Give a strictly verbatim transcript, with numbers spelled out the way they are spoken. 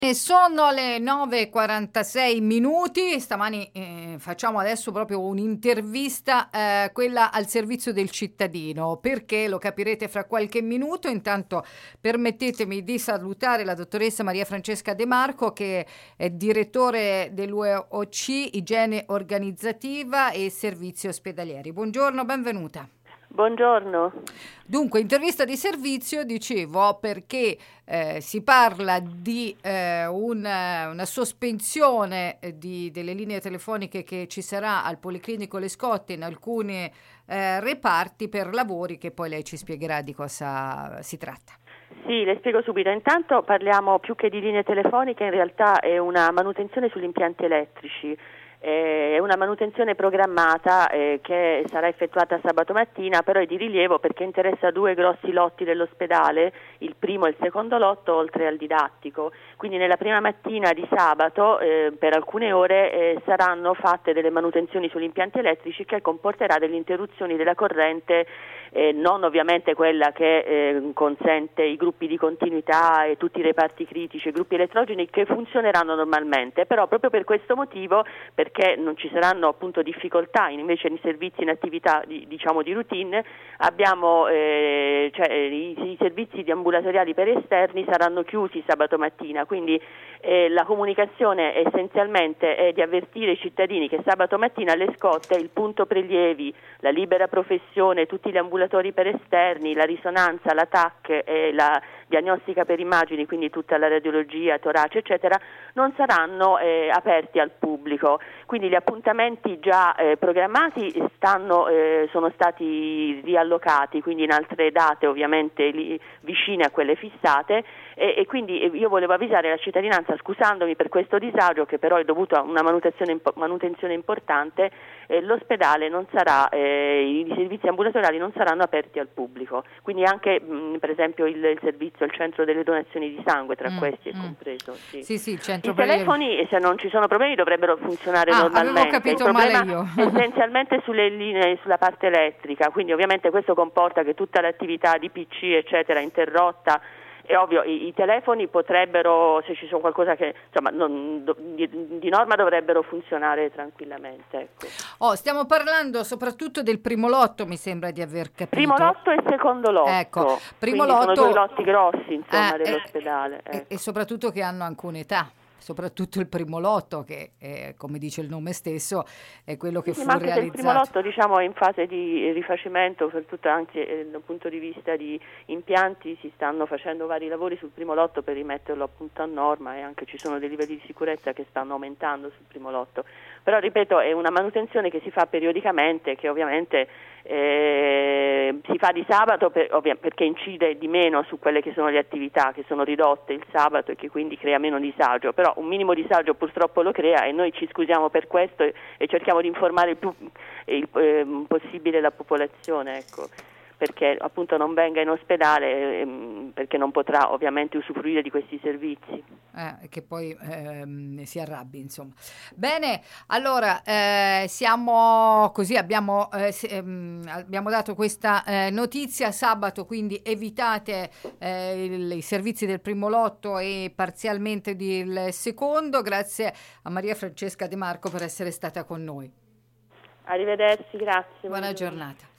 E sono le nove e quarantasei minuti, stamani eh, facciamo adesso proprio un'intervista, eh, quella al servizio del cittadino, perché lo capirete fra qualche minuto. Intanto permettetemi di salutare la dottoressa Maria Francesca De Marco, che è direttore dell'U E O C, Igiene Organizzativa e Servizi Ospedalieri. Buongiorno, benvenuta. Buongiorno. Dunque, intervista di servizio, dicevo, perché eh, si parla di eh, una, una sospensione di, delle linee telefoniche che ci sarà al Policlinico Le Scotte in alcuni eh, reparti per lavori che poi lei ci spiegherà di cosa si tratta. Sì, le spiego subito. Intanto parliamo più che di linee telefoniche, in realtà è una manutenzione sugli impianti elettrici. È una manutenzione programmata eh, che sarà effettuata sabato mattina, però è di rilievo perché interessa due grossi lotti dell'ospedale, il primo e il secondo lotto, oltre al didattico. Quindi nella prima mattina di sabato eh, per alcune ore eh, saranno fatte delle manutenzioni sugli impianti elettrici che comporterà delle interruzioni della corrente, eh, non ovviamente quella che eh, consente i gruppi di continuità e tutti i reparti critici, i gruppi elettrogeni che funzioneranno normalmente, però proprio per questo motivo, per perché non ci saranno appunto difficoltà invece nei servizi in attività di, diciamo di routine, abbiamo eh, cioè, i, i servizi di ambulatoriali per esterni saranno chiusi sabato mattina, quindi eh, la comunicazione essenzialmente è di avvertire i cittadini che sabato mattina alle Scotte il punto prelievi, la libera professione, tutti gli ambulatori per esterni, la risonanza, la T A C e la diagnostica per immagini, quindi tutta la radiologia, torace eccetera, non saranno eh, aperti al pubblico. Quindi gli appuntamenti già eh, programmati stanno, eh, sono stati riallocati, quindi in altre date ovviamente lì, vicine a quelle fissate e, e quindi io volevo avvisare la cittadinanza, scusandomi per questo disagio che però è dovuto a una manutenzione, manutenzione importante, eh, l'ospedale non sarà, eh, i servizi ambulatoriali non saranno aperti al pubblico, quindi anche mh, per esempio il, il servizio, il centro delle donazioni di sangue tra mm, questi è mm. compreso. Sì. Sì, sì, il centro I telefoni, se non ci sono problemi, dovrebbero funzionare ah, normalmente. Avevo capito il problema male io. è essenzialmente sulle linee, sulla parte elettrica, quindi ovviamente questo comporta che tutta l'attività di P C eccetera è interrotta. È ovvio, i, i telefoni potrebbero, se ci sono qualcosa che insomma non, do, di, di norma dovrebbero funzionare tranquillamente. Ecco. Oh, stiamo parlando soprattutto del primo lotto, mi sembra di aver capito. Primo lotto e secondo lotto. Ecco, primo Quindi lotto. Sono due lotti grossi, insomma, eh, dell'ospedale. Eh, ecco. E soprattutto che hanno anche un'età. Soprattutto il primo lotto che, è, come dice il nome stesso, è quello che sì, fu ma anche realizzato. Il primo lotto diciamo, è in fase di rifacimento, per tutto, anzi eh, dal punto di vista di impianti si stanno facendo vari lavori sul primo lotto per rimetterlo appunto a norma e anche ci sono dei livelli di sicurezza che stanno aumentando sul primo lotto. Però ripeto, è una manutenzione che si fa periodicamente, che ovviamente eh, si fa di sabato per, ovvia, perché incide di meno su quelle che sono le attività che sono ridotte il sabato e che quindi crea meno disagio, però un minimo disagio purtroppo lo crea e noi ci scusiamo per questo e, e cerchiamo di informare il più il, eh, possibile la popolazione, ecco, perché appunto non venga in ospedale ehm, perché non potrà ovviamente usufruire di questi servizi. Eh, che poi ehm, si arrabbi, insomma. Bene, allora eh, siamo così, abbiamo, eh, se, ehm, abbiamo dato questa eh, notizia sabato, quindi evitate eh, il, i servizi del primo lotto e parzialmente del secondo. Grazie a Maria Francesca De Marco per essere stata con noi. Arrivederci, grazie. Buona giornata.